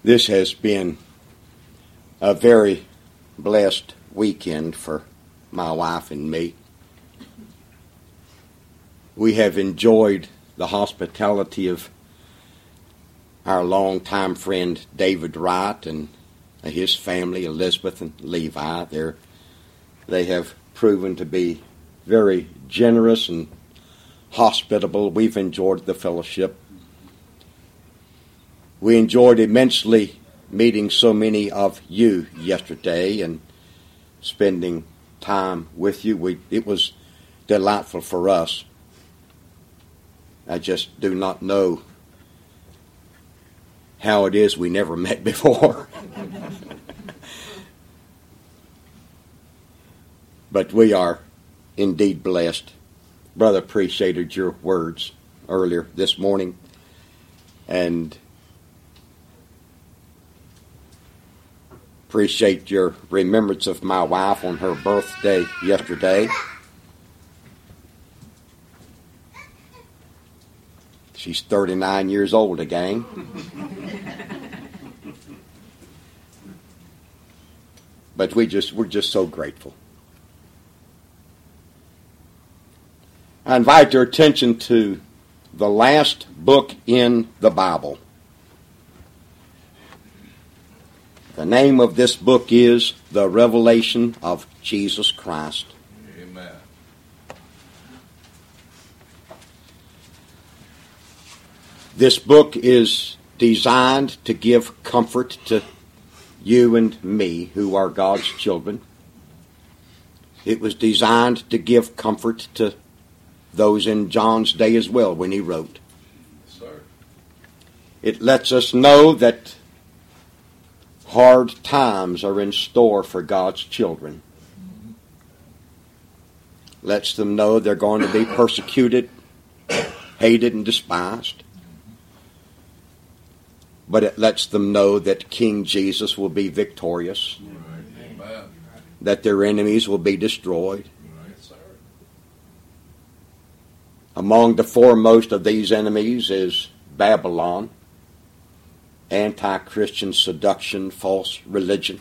This has been a very blessed weekend for my wife and me. We have enjoyed the hospitality of our longtime friend David Wright and his family, Elizabeth and Levi. They have proven to be very generous and hospitable. We've enjoyed the fellowship. We enjoyed immensely meeting so many of you yesterday and spending time with you. It was delightful for us. I just do not know how it is we never met before. But we are indeed blessed. Brother appreciated your words earlier this morning, and appreciate your remembrance of my wife on her birthday yesterday. She's 39 years old again. But we're just so grateful. I invite your attention to the last book in the Bible. The name of this book is The Revelation of Jesus Christ. Amen. This book is designed to give comfort to you and me who are God's children. It was designed to give comfort to those in John's day as well when he wrote. Yes, sir. It lets us know that hard times are in store for God's children. Lets them know they're going to be persecuted, hated, and despised. But it lets them know that King Jesus will be victorious, Amen. that their enemies will be destroyed. Yes, sir. Among the foremost of these enemies is Babylon, anti-Christian seduction, false religion.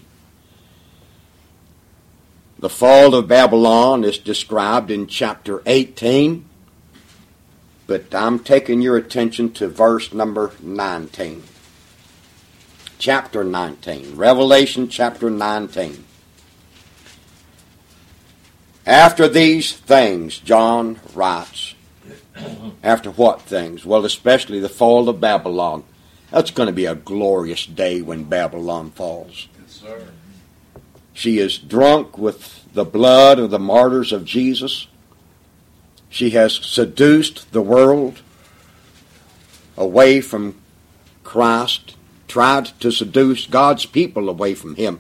The fall of Babylon is described in chapter 18, but I'm taking your attention to verse number 19. Chapter 19, Revelation chapter 19. After these things, John writes. After what things? Well, especially the fall of Babylon. That's going to be a glorious day when Babylon falls. Yes, sir. She is drunk with the blood of the martyrs of Jesus. She has seduced the world away from Christ, tried to seduce God's people away from Him.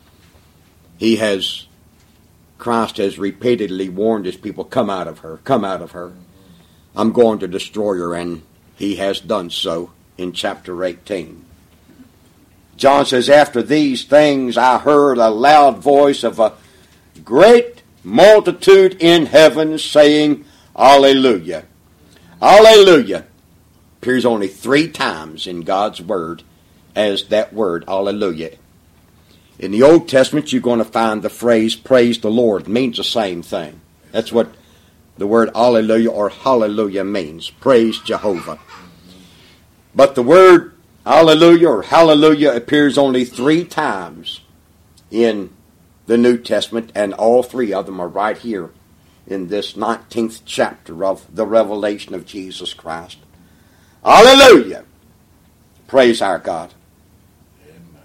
Christ has repeatedly warned His people, come out of her, come out of her. I'm going to destroy her, and He has done so in chapter 18. John says, after these things I heard a loud voice of a great multitude in heaven saying, Alleluia. Alleluia appears only 3 times in God's Word as that word, Alleluia. In the Old Testament, you're going to find the phrase, praise the Lord. It means the same thing. That's what the word Alleluia or Hallelujah means. Praise Jehovah. But the word Alleluia or Hallelujah appears only 3 times in the New Testament, and all 3 of them are right here in this 19th chapter of the Revelation of Jesus Christ. Alleluia! Praise our God. Amen.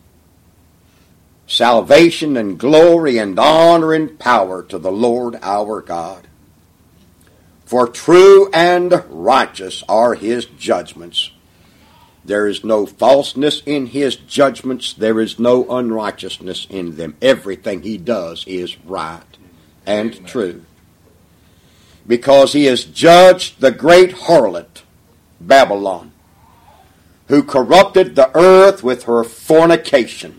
Salvation and glory and honor and power to the Lord our God. For true and righteous are His judgments. There is no falseness in His judgments. There is no unrighteousness in them. Everything He does is right and Amen. true. Because He has judged the great harlot, Babylon, who corrupted the earth with her fornication.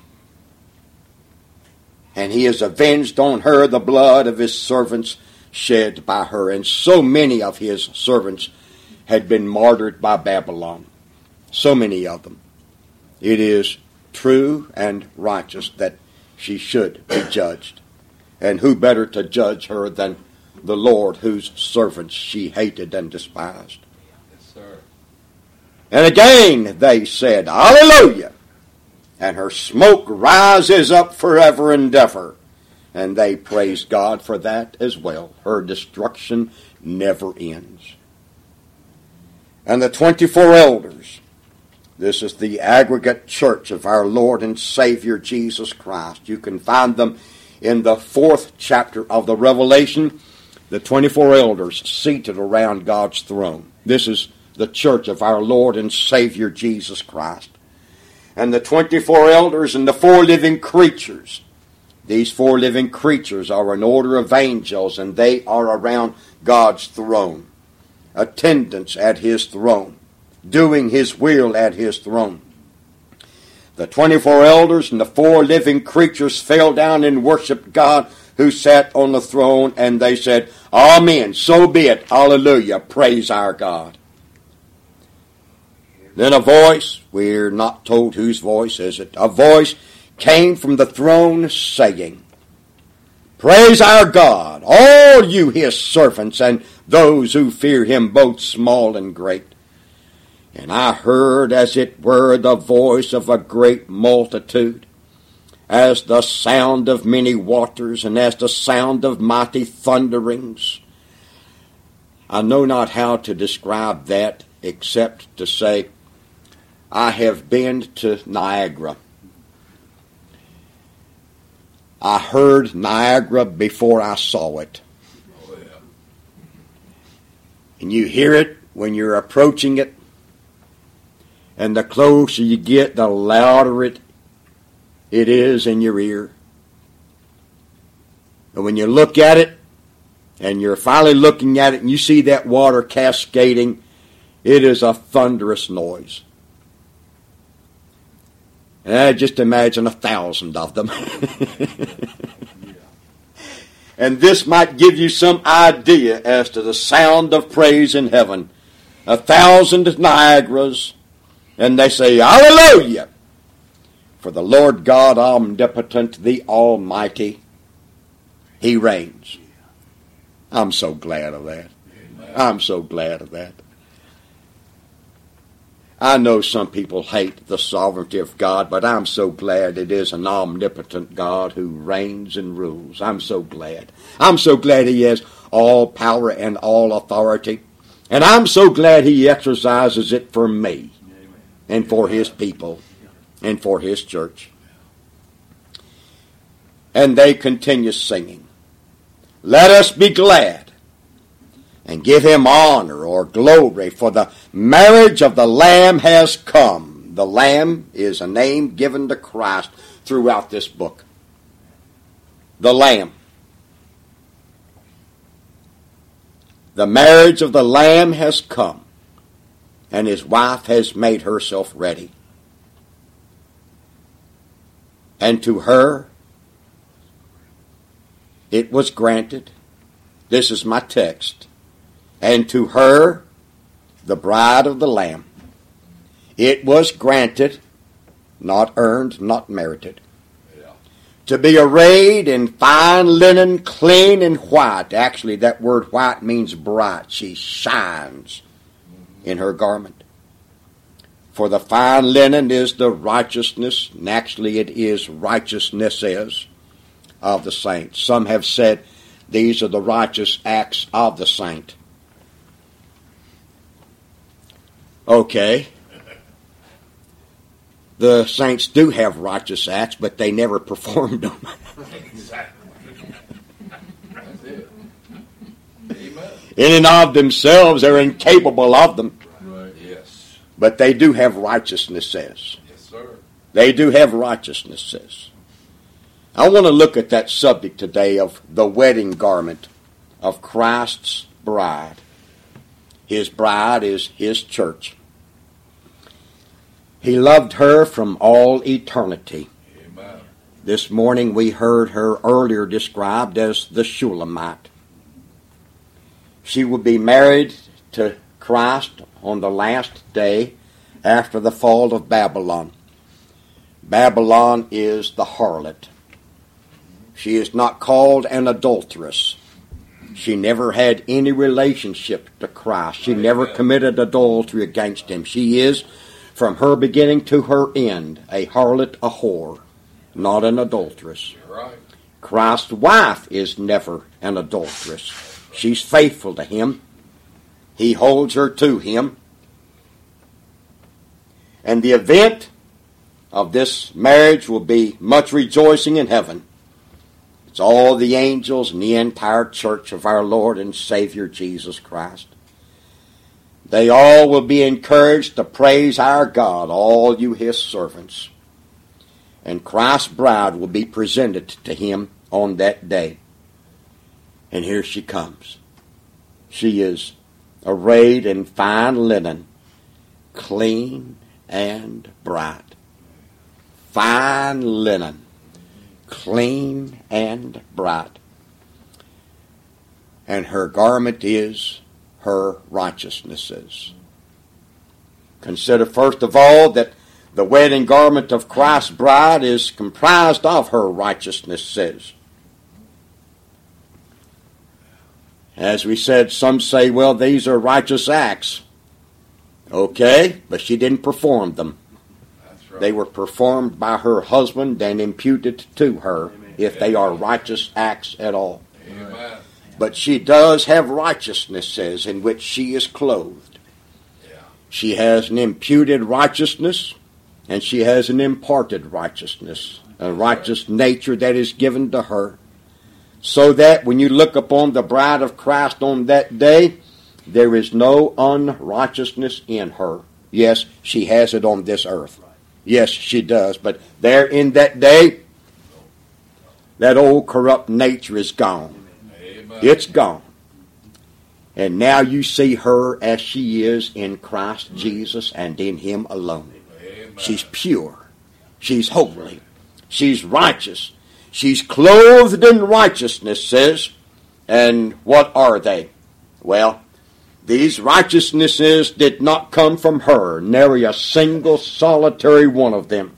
And He has avenged on her the blood of His servants shed by her. And so many of His servants had been martyred by Babylon. So many of them. it is true and righteous that she should be judged. And who better to judge her than the Lord, whose servants she hated and despised? Yes, sir. And again they said, Hallelujah! And her smoke rises up forever and ever. And they praise God for that as well. Her destruction never ends. And the 24 elders, this is the aggregate church of our Lord and Savior Jesus Christ. You can find them in the 4th chapter of the Revelation, the 24 elders seated around God's throne. This is the church of our Lord and Savior Jesus Christ. And the 24 elders and the 4 living creatures. These 4 living creatures are an order of angels, and they are around God's throne. Attendants at His throne. Doing His will at His throne. The 24 elders and the 4 living creatures fell down and worshiped God who sat on the throne, and they said, Amen, so be it, hallelujah, praise our God. Then a voice, we're not told whose voice is it, a voice came from the throne saying, Praise our God, all you His servants, and those who fear Him, both small and great. And I heard, as it were, the voice of a great multitude, as the sound of many waters, and as the sound of mighty thunderings. I know not how to describe that, except to say, I have been to Niagara. I heard Niagara before I saw it. Oh, yeah. And you hear it when you're approaching it. And the closer you get, the louder it is in your ear. And when you look at it, and you're finally looking at it, and you see that water cascading, it is a thunderous noise. And I just imagine 1,000 of them. And this might give you some idea as to the sound of praise in heaven. 1,000 Niagaras, and they say, Hallelujah! For the Lord God omnipotent, the Almighty, He reigns. I'm so glad of that. Amen. I'm so glad of that. I know some people hate the sovereignty of God, but I'm so glad it is an omnipotent God who reigns and rules. I'm so glad. I'm so glad He has all power and all authority. And I'm so glad He exercises it for me and for His people and for His church. And they continue singing, Let us be glad and give Him honor or glory, for the marriage of the Lamb has come. The Lamb is a name given to Christ throughout this book. The Lamb. The marriage of the Lamb has come, and His wife has made herself ready. And to her it was granted, this is my text, and to her, the bride of the Lamb, it was granted, not earned, not merited, to be arrayed in fine linen, clean and white. Actually, that word white means bright. She shines in her garment. For the fine linen is the righteousness, and actually it is righteousnesses of the saints. Some have said these are the righteous acts of the saint. Okay. The saints do have righteous acts, but they never performed them. Exactly. That's it. Amen. In and of themselves, they're incapable of them. Right. Yes. But they do have righteousnesses. Yes, sir. They do have righteousnesses. I want to look at that subject today of the wedding garment of Christ's bride. His bride is His church. He loved her from all eternity. Amen. This morning we heard her earlier described as the Shulamite. She will be married to Christ on the last day after the fall of Babylon. Babylon is the harlot. She is not called an adulteress. She never had any relationship to Christ. She never committed adultery against him. She is, from her beginning to her end, a harlot, a whore, not an adulteress. Right. Christ's wife is never an adulteress. She's faithful to him. He holds her to him. And the event of this marriage will be much rejoicing in heaven. It's all the angels and the entire church of our Lord and Savior Jesus Christ. They all will be encouraged to praise our God, all you his servants. And Christ's bride will be presented to him on that day. And here she comes. She is arrayed in fine linen, clean and bright. Fine linen, clean and bright. And her garment is her righteousnesses. Consider first of all that the wedding garment of Christ's bride is comprised of her righteousnesses. As we said, some say, well, these are righteous acts. Okay, but she didn't perform them. That's right. They were performed by her husband and imputed to her, if they are righteous acts at all. Amen. But she does have righteousnesses in which she is clothed. Yeah. She has an imputed righteousness, and she has an imparted righteousness, a righteous nature that is given to her, so that when you look upon the bride of Christ on that day, there is no unrighteousness in her. Yes, she has it on this earth. Yes, she does. But there in that day, that old corrupt nature is gone. Amen. It's gone. And now you see her as she is in Christ Jesus and in him alone. Amen. She's pure. She's holy. She's righteous. She's clothed in righteousnesses. And what are they? Well, these righteousnesses did not come from her, nary a single solitary one of them.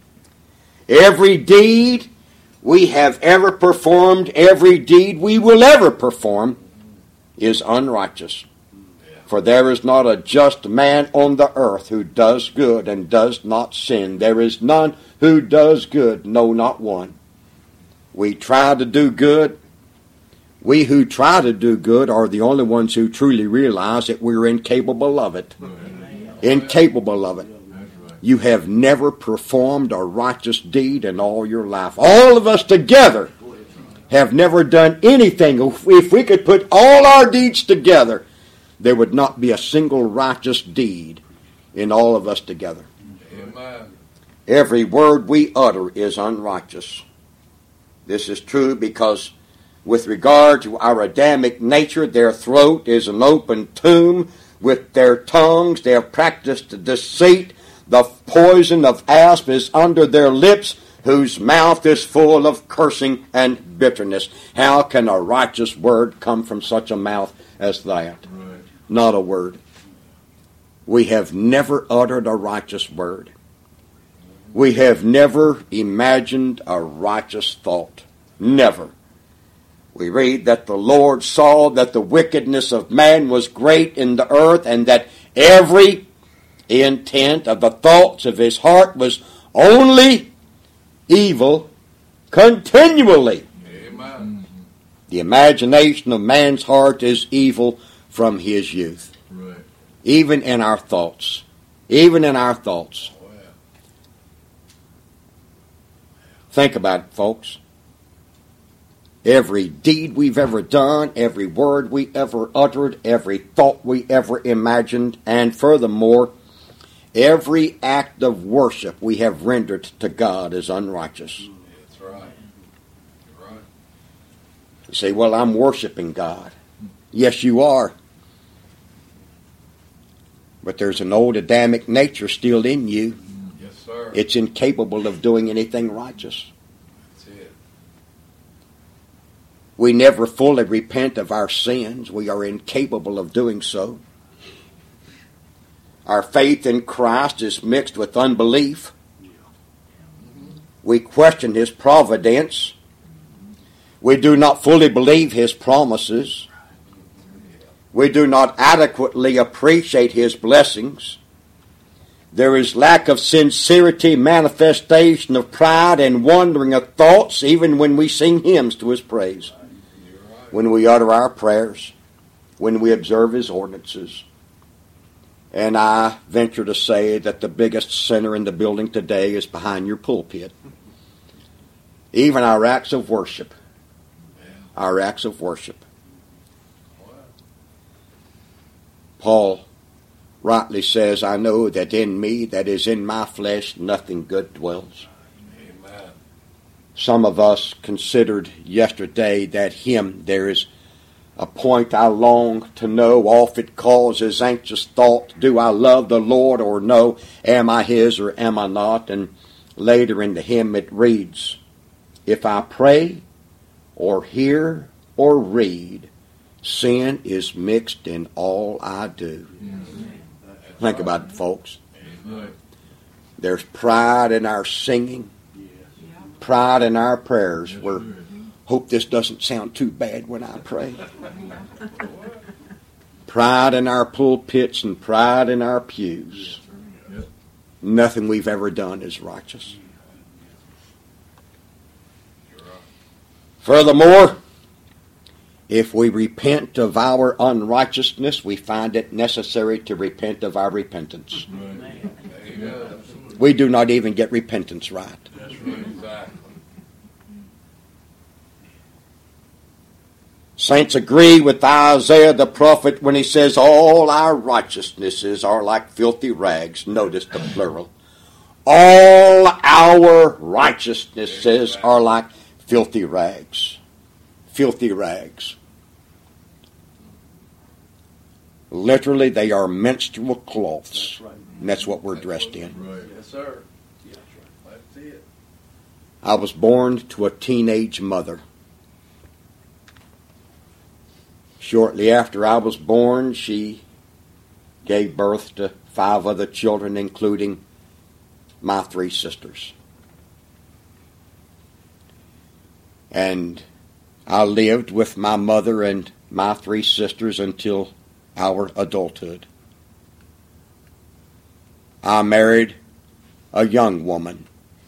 Every deed we have ever performed, every deed we will ever perform, is unrighteous. For there is not a just man on the earth who does good and does not sin. There is none who does good, no, not one. We try to do good. We who try to do good are the only ones who truly realize that we're incapable of it. Incapable of it. You have never performed a righteous deed in all your life. All of us together have never done anything. If we could put all our deeds together, there would not be a single righteous deed in all of us together. Amen. Every word we utter is unrighteous. This is true because with regard to our Adamic nature, their throat is an open tomb. With their tongues they have practiced deceit. The poison of asp is under their lips, whose mouth is full of cursing and bitterness. How can a righteous word come from such a mouth as that? Right. Not a word. We have never uttered a righteous word. We have never imagined a righteous thought. Never. We read that the Lord saw that the wickedness of man was great in the earth, and that every intent of the thoughts of his heart was only evil continually. Amen. The imagination of man's heart is evil from his youth. Right. Even in our thoughts. Even in our thoughts. Well, Think about it, folks. Every deed we've ever done, every word we ever uttered, every thought we ever imagined, and furthermore, every act of worship we have rendered to God is unrighteous. that's right. You're right. You say, well, I'm worshiping God. Yes, you are. But there's an old Adamic nature still in you. Yes, sir. It's incapable of doing anything righteous. That's it. We never fully repent of our sins. We are incapable of doing so. Our faith in Christ is mixed with unbelief. We question His providence. We do not fully believe His promises. We do not adequately appreciate His blessings. There is lack of sincerity, manifestation of pride, and wandering of thoughts, even when we sing hymns to His praise, when we utter our prayers, when we observe His ordinances. And I venture to say that the biggest sinner in the building today is behind your pulpit. Even our acts of worship. Our acts of worship. Paul rightly says, I know that in me, that is in my flesh, nothing good dwells. Amen. Some of us considered yesterday that hymn, there is a point I long to know, oft it causes anxious thought, do I love the Lord or no? Am I His or am I not? And later in the hymn it reads, if I pray or hear or read, sin is mixed in all I do. Think about it, folks. There's pride in our singing, pride in our prayers. We're hope this doesn't sound too bad when I pray. Pride in our pulpits and pride in our pews. Nothing we've ever done is righteous. Furthermore, if we repent of our unrighteousness, we find it necessary to repent of our repentance. We do not even get repentance right. Exactly. Saints agree with Isaiah the prophet when he says, all our righteousnesses are like filthy rags. Notice the plural. All our righteousnesses are like filthy rags. Filthy rags. Literally, they are menstrual cloths. And that's what we're dressed in. Yes, sir. That's it. I was born to a teenage mother. Shortly after I was born, she gave birth to 5 other children, including my 3 sisters. And I lived with my mother and my 3 sisters until our adulthood. I married a young woman.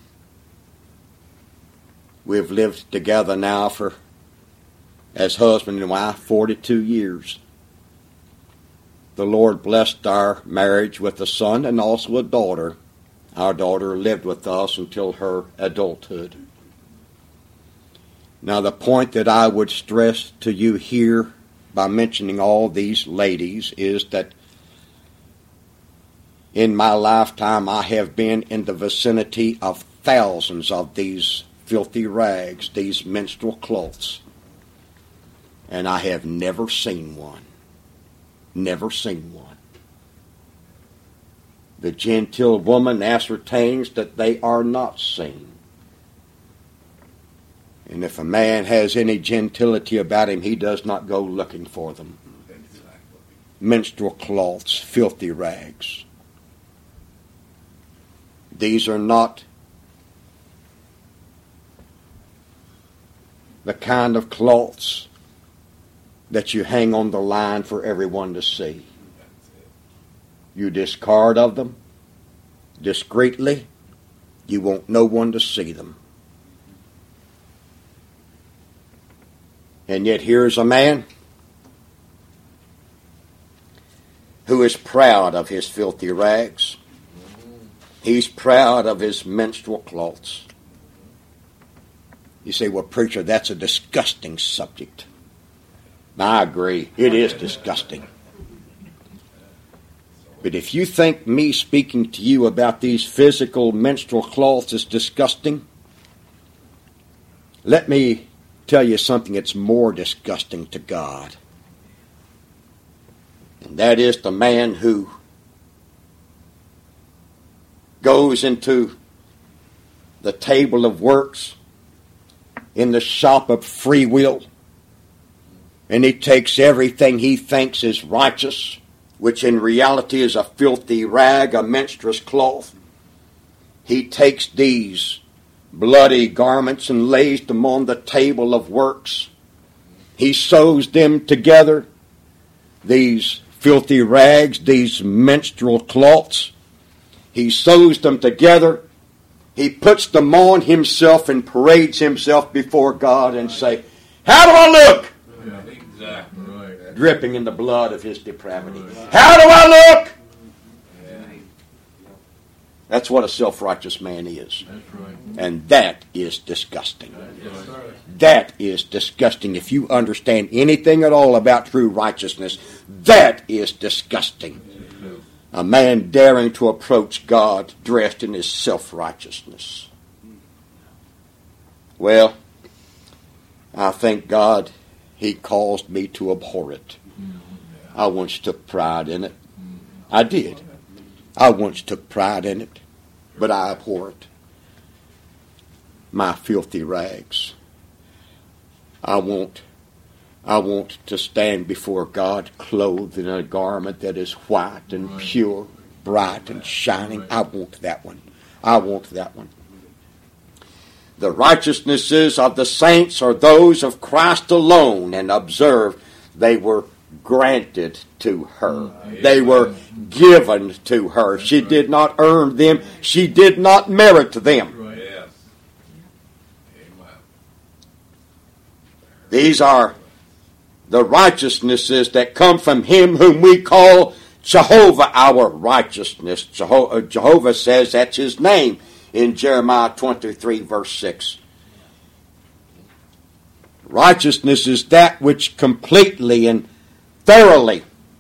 We've lived together now for, as husband and wife, 42 years. The Lord blessed our marriage with a son and also a daughter. Our daughter lived with us until her adulthood. Now, the point that I would stress to you here by mentioning all these ladies is that in my lifetime I have been in the vicinity of thousands of these filthy rags, these menstrual cloths. And I have never seen one. Never seen one. The genteel woman ascertains that they are not seen. And if a man has any gentility about him, he does not go looking for them. Menstrual cloths, filthy rags. These are not the kind of cloths that you hang on the line for everyone to see. You discard of them discreetly. You want no one to see them. And yet here's a man who is proud of his filthy rags. He's proud of his menstrual cloths. You say, well, preacher, that's a disgusting subject. I agree. It is disgusting. But if you think me speaking to you about these physical menstrual cloths is disgusting, let me tell you something that's more disgusting to God. And that is the man who goes into the table of works in the shop of free will, and he takes everything he thinks is righteous, which in reality is a filthy rag, a menstruous cloth. He takes these bloody garments and lays them on the table of works. He sews them together, these filthy rags, these menstrual cloths. He sews them together. He puts them on himself and parades himself before God and say, how do I look? Yeah, exactly right. Dripping in the blood of his depravity. How do I look? That's what a self-righteous man is. That's right. And that is disgusting. Yes, sir. That is disgusting. If you understand anything at all about true righteousness, that is disgusting. A man daring to approach God dressed in his self-righteousness. Well, I thank God he caused me to abhor it. I once took pride in it. I did. I once took pride in it, but I abhor it. My filthy rags. I want to stand before God clothed in a garment that is white and pure, bright and shining. I want that one. I want that one. The righteousnesses of the saints are those of Christ alone, and observe, they were granted to her. They were given to her. She did not earn them. She did not merit them. Yes. Amen. These are the righteousnesses that come from him whom we call Jehovah our righteousness. Jehovah says that's his name in Jeremiah 23 verse 6. Righteousness is that which completely and thoroughly,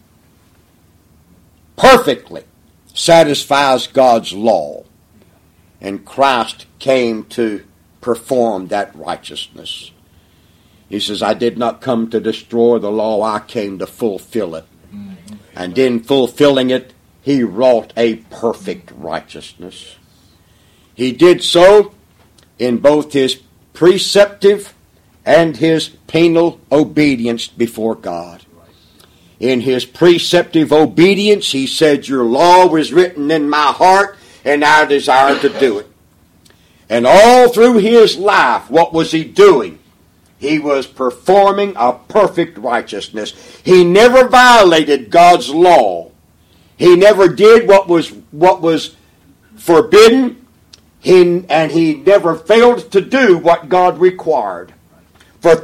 perfectly satisfies God's law. And Christ came to perform that righteousness. He says, I did not come to destroy the law, I came to fulfill it. And in fulfilling it, he wrought a perfect righteousness. He did so in both his preceptive and his penal obedience before God. In his preceptive obedience, he said, your law was written in my heart, and I desire to do it. And all through his life, what was he doing? He was performing a perfect righteousness. He never violated God's law. He never did what was forbidden, and he never failed to do what God required. For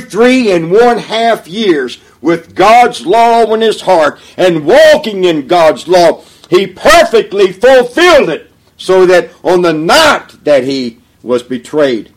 33½ years, with God's law in his heart and walking in God's law, he perfectly fulfilled it, so that on the night that he was betrayed,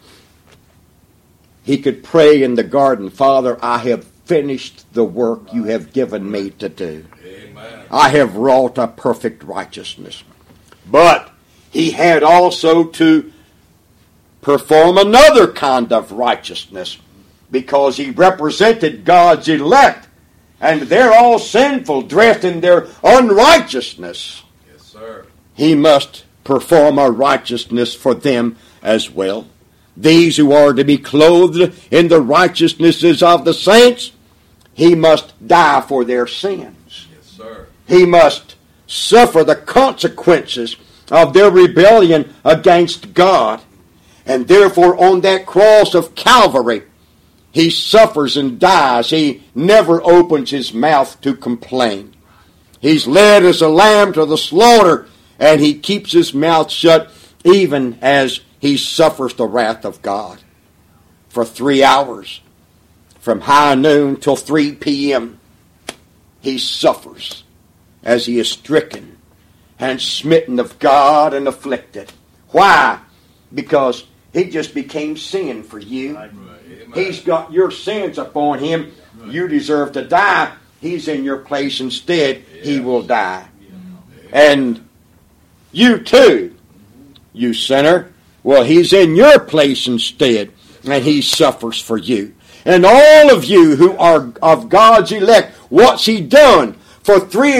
he could pray in the garden, Father, I have finished the work you have given me to do. Amen. I have wrought a perfect righteousness. But he had also to perform another kind of righteousness, because he represented God's elect, and they're all sinful, dressed in their unrighteousness. Yes, sir. He must perform a righteousness for them as well. These who are to be clothed in the righteousnesses of the saints, he must die for their sins. Yes, sir. He must suffer the consequences of their rebellion against God. And therefore on that cross of Calvary, he suffers and dies. He never opens his mouth to complain. He's led as a lamb to the slaughter, and he keeps his mouth shut even as he suffers the wrath of God. For 3 hours, from high noon till 3 p.m., he suffers as he is stricken and smitten of God and afflicted. Why? Because he just became sin for you. He's got your sins upon him. You deserve to die. He's in your place instead. He will die. And you too, you sinner, well, he's in your place instead, and he suffers for you. And all of you who are of God's elect, what's he done? For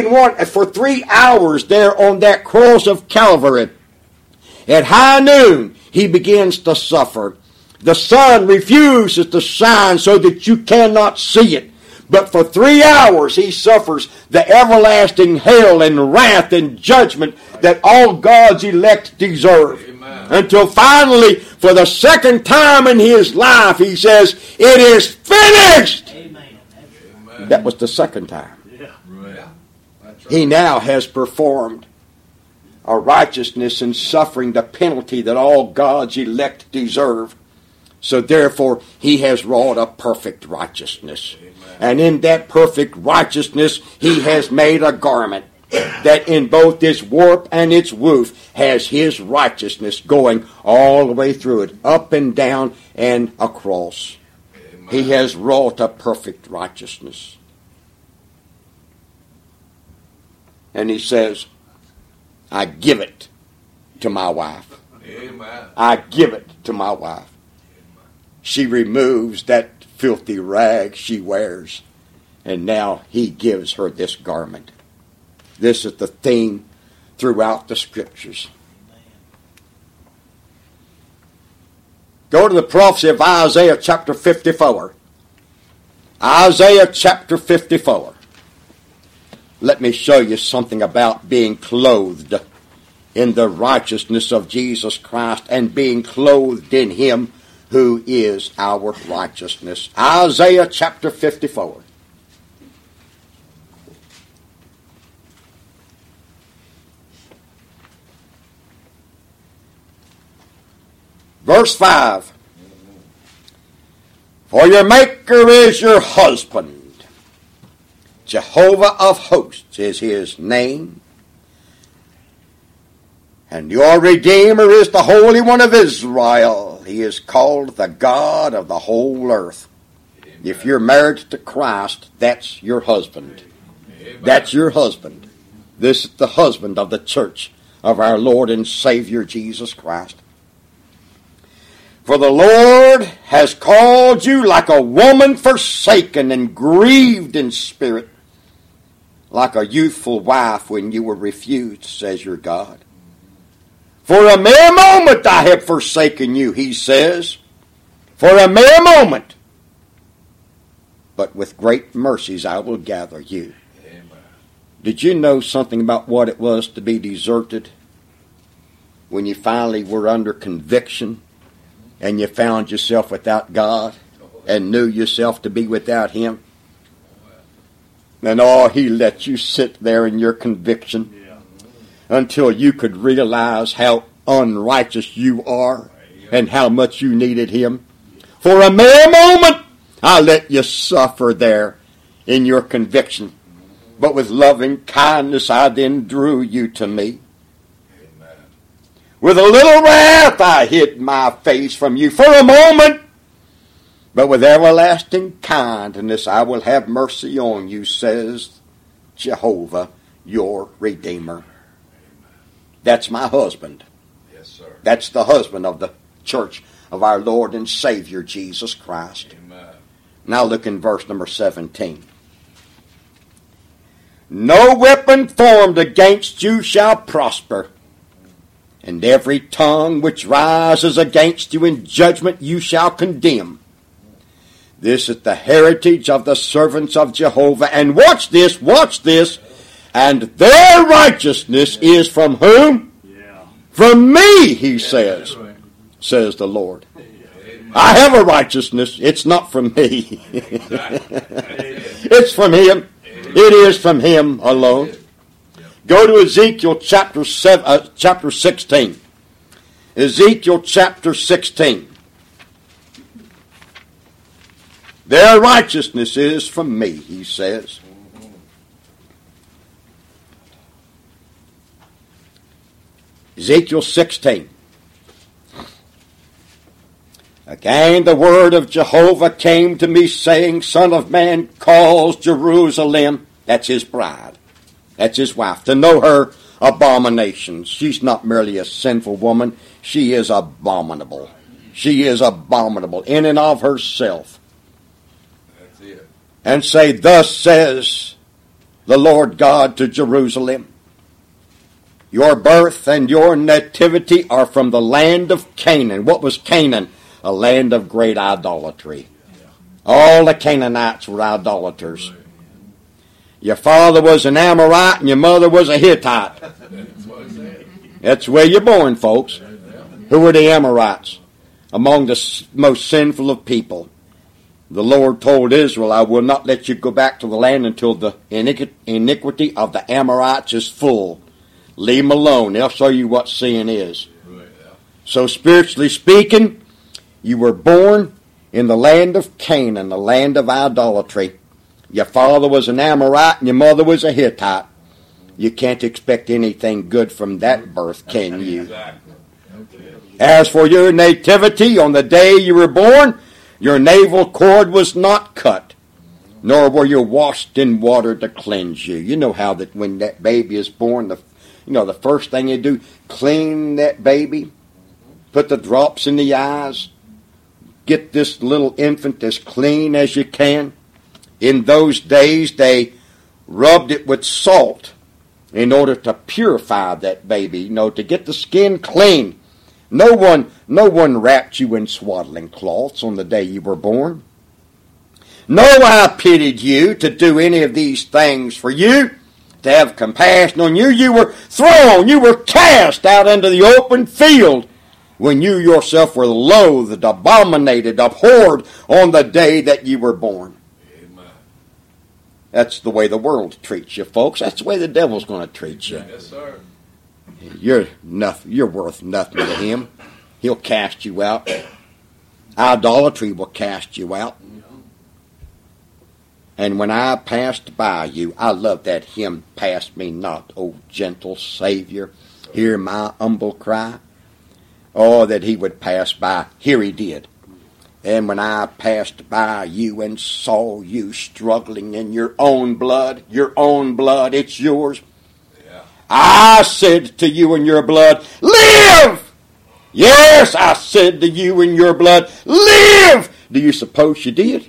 3 hours there on that cross of Calvary, at high noon, he begins to suffer. The sun refuses to shine so that you cannot see it. But for 3 hours he suffers the everlasting hell and wrath and judgment that all God's elect deserve. Amen. Until finally, for the second time in his life, he says, it is finished. Amen. That was the second time. Yeah. Right. That's right. He now has performed a righteousness in suffering the penalty that all God's elect deserve. So therefore, he has wrought a perfect righteousness. Amen. And in that perfect righteousness, he has made a garment that in both its warp and its woof has his righteousness going all the way through it, up and down and across. Amen. He has wrought a perfect righteousness. And he says, I give it to my wife. Amen. I give it to my wife. She removes that filthy rag she wears, and now he gives her this garment. This is the theme throughout the Scriptures. Go to the prophecy of Isaiah chapter 54. Isaiah chapter 54. Let me show you something about being clothed in the righteousness of Jesus Christ and being clothed in him who is our righteousness. Isaiah chapter 54. Verse 5. For your Maker is your husband. Jehovah of hosts is his name. And your Redeemer is the Holy One of Israel. He is called the God of the whole earth. Amen. If you're married to Christ, that's your husband. Amen. That's your husband. This is the husband of the church of our Lord and Savior Jesus Christ. For the Lord has called you like a woman forsaken and grieved in spirit, like a youthful wife when you were refused, says your God. For a mere moment I have forsaken you, he says. For a mere moment. But with great mercies I will gather you. Amen. Did you know something about what it was to be deserted? When you finally were under conviction and you found yourself without God and knew yourself to be without him? And he let you sit there in your conviction until you could realize how unrighteous you are and how much you needed him. For a mere moment, I let you suffer there in your conviction. But with loving kindness, I then drew you to me. Amen. With a little wrath, I hid my face from you for a moment. But with everlasting kindness, I will have mercy on you, says Jehovah, your Redeemer. That's my husband. Yes, sir. That's the husband of the church of our Lord and Savior, Jesus Christ. Amen. Now look in verse number 17. No weapon formed against you shall prosper, and every tongue which rises against you in judgment you shall condemn. This is the heritage of the servants of Jehovah. And watch this. And their righteousness is from whom? Yeah. From me, he says, says the Lord. Amen. I have a righteousness. It's not from me. It's from him. It is from him alone. Go to Ezekiel chapter 16. Ezekiel chapter 16. Their righteousness is from me, he says. Ezekiel 16. Again the word of Jehovah came to me, saying, Son of man, cause Jerusalem, that's his bride, that's his wife, to know her abominations. She's not merely a sinful woman, she is abominable. She is abominable in and of herself. That's it. And say, Thus says the Lord God to Jerusalem, Your birth and your nativity are from the land of Canaan. What was Canaan? A land of great idolatry. All the Canaanites were idolaters. Your father was an Amorite and your mother was a Hittite. That's what it said. That's where you're born, folks. Who were the Amorites? Among the most sinful of people. The Lord told Israel, I will not let you go back to the land until the iniquity of the Amorites is full. Leave them alone. They'll show you what sin is. So spiritually speaking, you were born in the land of Canaan, the land of idolatry. Your father was an Amorite and your mother was a Hittite. You can't expect anything good from that birth, can you? As for your nativity, on the day you were born, your navel cord was not cut, nor were you washed in water to cleanse you. You know how that when that baby is born, the first thing you do, clean that baby, put the drops in the eyes, get this little infant as clean as you can. In those days, they rubbed it with salt in order to purify that baby, to get the skin clean. No one wrapped you in swaddling cloths on the day you were born. No eye pitied you to do any of these things for you, to have compassion on you. You were thrown, you were cast out into the open field when you yourself were loathed, abominated, abhorred on the day that you were born. Amen. That's the way the world treats you, folks. That's the way the devil's going to treat you. Yes, sir. You're worth nothing to him. He'll cast you out. Idolatry will cast you out. And when I passed by you, I love that hymn, Pass Me Not, O Gentle Savior. Hear my humble cry. Oh, that he would pass by. Here he did. And when I passed by you and saw you struggling in your own blood, it's yours. I said to you in your blood, live! Yes, I said to you in your blood, live! Do you suppose you did?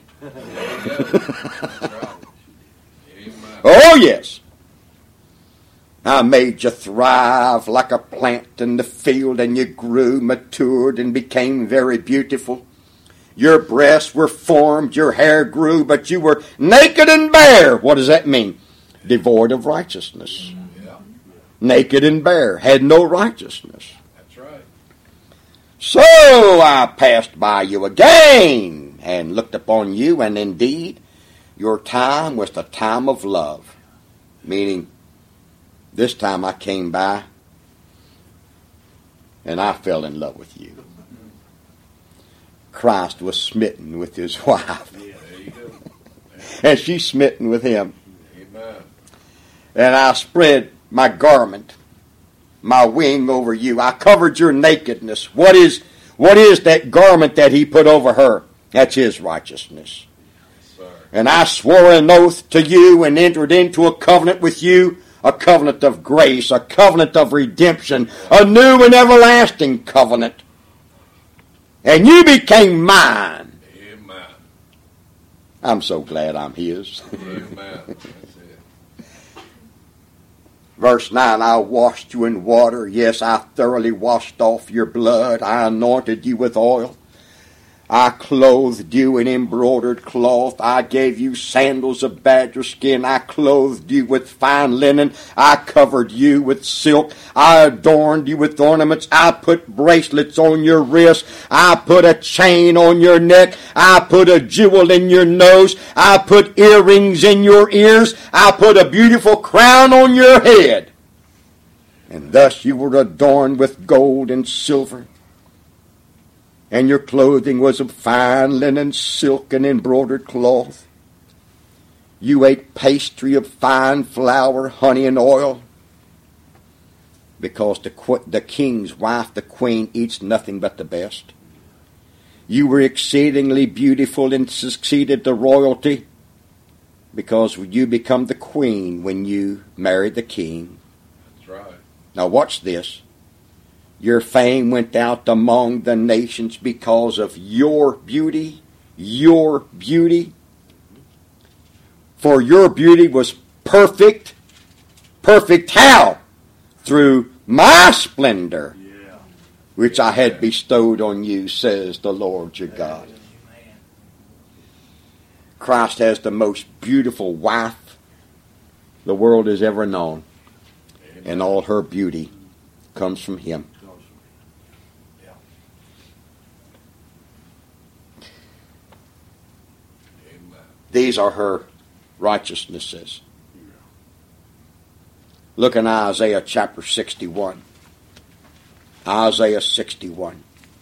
Oh, yes. I made you thrive like a plant in the field, and you grew, matured, and became very beautiful. Your breasts were formed, your hair grew, but you were naked and bare. What does that mean? Devoid of righteousness. Naked and bare, had no righteousness. That's right. So I passed by you again and looked upon you, and indeed your time was the time of love. Meaning, this time I came by and I fell in love with you. Christ was smitten with his wife. Yeah, there you go. And she's smitten with him. Amen. And I spread my garment, my wing over you. I covered your nakedness. What is that garment that he put over her? That's his righteousness. Yes, sir. And I swore an oath to you and entered into a covenant with you, a covenant of grace, a covenant of redemption, a new and everlasting covenant. And you became mine. Amen. I'm so glad I'm his. Amen. That's it. Verse 9, I washed you in water. Yes, I thoroughly washed off your blood. I anointed you with oil. I clothed you in embroidered cloth. I gave you sandals of badger skin. I clothed you with fine linen. I covered you with silk. I adorned you with ornaments. I put bracelets on your wrists. I put a chain on your neck. I put a jewel in your nose. I put earrings in your ears. I put a beautiful crown on your head. And thus you were adorned with gold and silver. And your clothing was of fine linen, silk, and embroidered cloth. You ate pastry of fine flour, honey, and oil, because the king's wife, the queen, eats nothing but the best. You were exceedingly beautiful and succeeded to royalty, because you become the queen when you marry the king. That's right. Now watch this. Your fame went out among the nations because of your beauty. Your beauty. For your beauty was perfect. Perfect how? Through my splendor, which I had bestowed on you, says the Lord your God. Christ has the most beautiful wife the world has ever known. And all her beauty comes from him. These are her righteousnesses. Look in Isaiah chapter 61. Isaiah 61.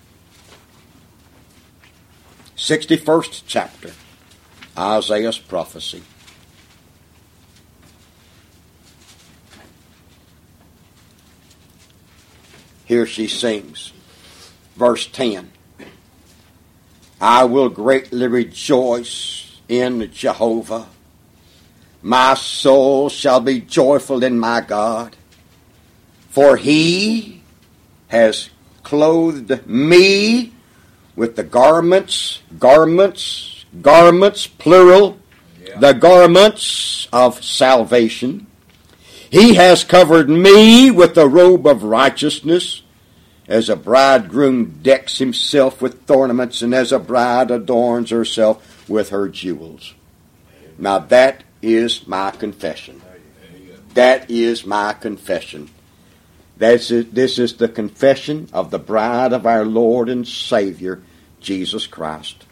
61st chapter. Isaiah's prophecy. Here she sings. Verse 10. I will greatly rejoice in Jehovah. My soul shall be joyful in my God, for he has clothed me with the garments, plural, the garments of salvation. He has covered me with the robe of righteousness, as a bridegroom decks himself with ornaments, and as a bride adorns herself with her jewels. Now that is my confession. That is my confession. This is the confession of the bride of our Lord and Savior, Jesus Christ.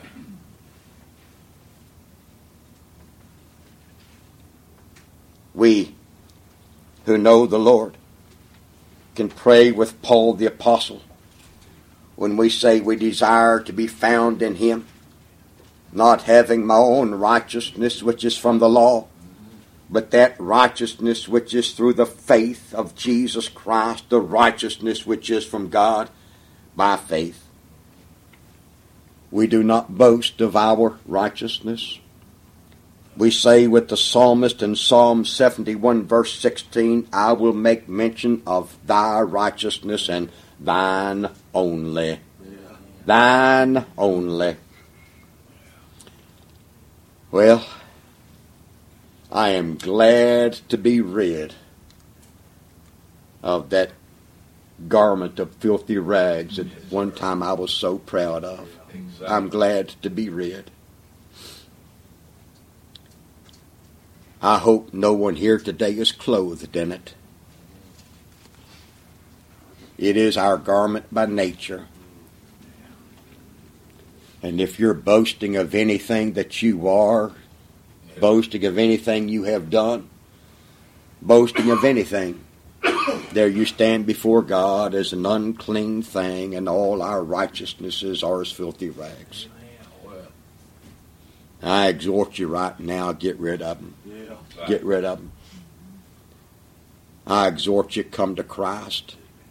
We who know the Lord can pray with Paul the Apostle when we say we desire to be found in Him, not having my own righteousness which is from the law, but that righteousness which is through the faith of Jesus Christ, the righteousness which is from God by faith. We do not boast of our righteousness. We say with the psalmist in Psalm 71 verse 16, I will make mention of thy righteousness and thine only. Thine only. Well, I am glad to be rid of that garment of filthy rags that one time I was so proud of. Exactly. I'm glad to be rid. I hope no one here today is clothed in it. It is our garment by nature. And if you're boasting of anything that you are, boasting of anything you have done, boasting of anything, there you stand before God as an unclean thing, and all our righteousnesses are as filthy rags. I exhort you right now, get rid of them. Get rid of them. I exhort you, come to Christ.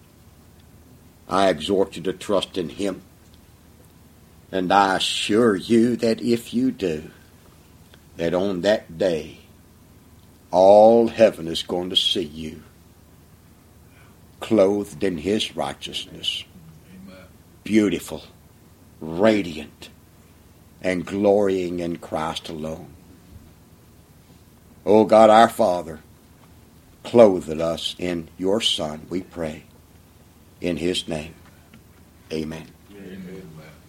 I exhort you to trust in Him. And I assure you that if you do, that on that day, all heaven is going to see you clothed in His righteousness. Amen. Beautiful, radiant, and glorying in Christ alone. O God our Father, clothe us in your Son, we pray. In His name, amen. Amen.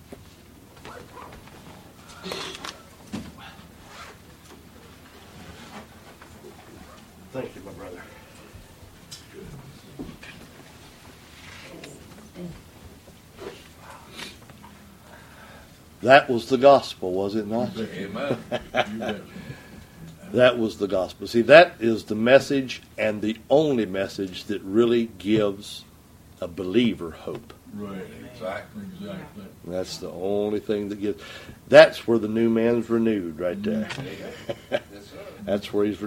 Thank you, my brother. That was the gospel, was it not? Amen. That was the gospel. See, that is the message, and the only message that really gives a believer hope. Right. Exactly. That's the only thing that gives. That's where the new man's renewed, right there. Yes, sir. That's where he's